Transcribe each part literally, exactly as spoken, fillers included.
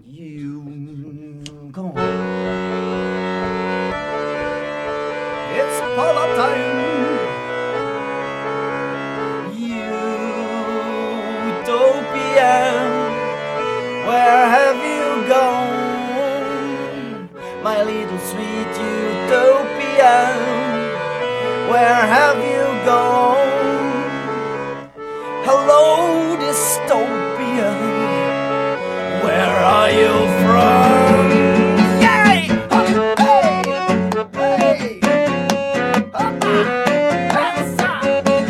You come on. It's Paula time. Utopia, where have you gone? My little sweet utopia, where have you gone? Hello, dystopia, where are you from? Yay! Hey! Hey! Hands up!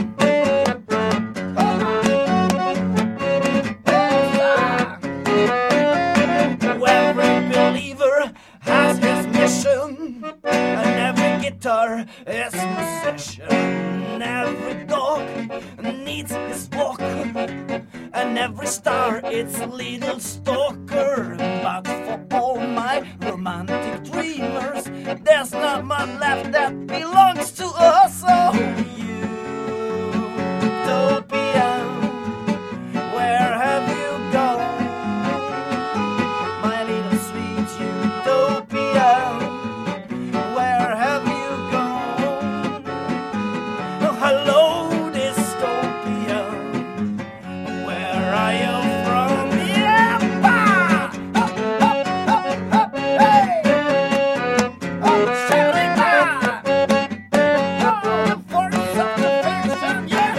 Every believer has his mission, and every guitar is musician. Every dog needs his walk, and every star it's a little stalker. But for all my romantic dreamers, there's not much left that belongs to us. Oh, utopia, where have you gone? My little sweet utopia, where have you gone? Oh, hello, dystopia, where are you from? Yeah! Up, up, up, up, hey! Oh, Sharita! Oh, the force of the fiction, yeah!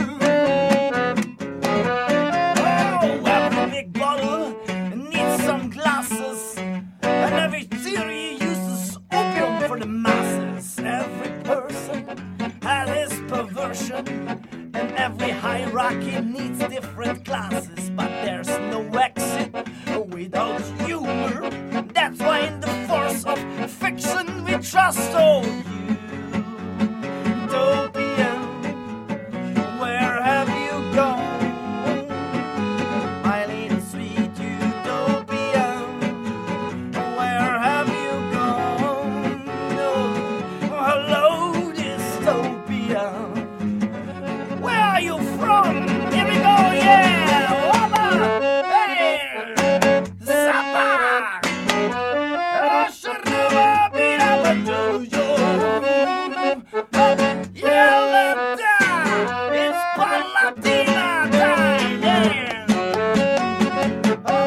Oh, every big bottle needs some glasses, and every theory uses opium for the masses. Every person has his perversion, and every hierarchy needs different classes. But there's no exit without humor. That's why in the force of fiction we trust. Oh, utopia, where have you gone? My little sweet utopia, where have you gone? Oh, hello, dystopia, where are you from? Here we go, yeah! Wabba! Hey! Zappa! Oh, sharaba, bida, badojo. Yeah, let down! It's Palatina time, yeah! Oh,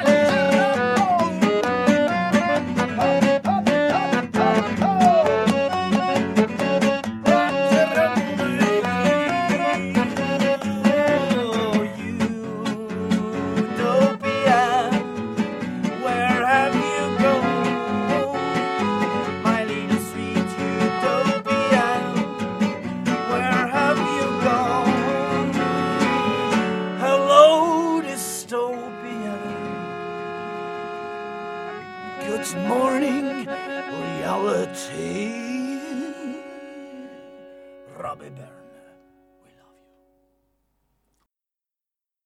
utopia, where have you gone? My little sweet utopia, where have you gone? Hello, dystopia. Good morning, reality. Robbie Byrne.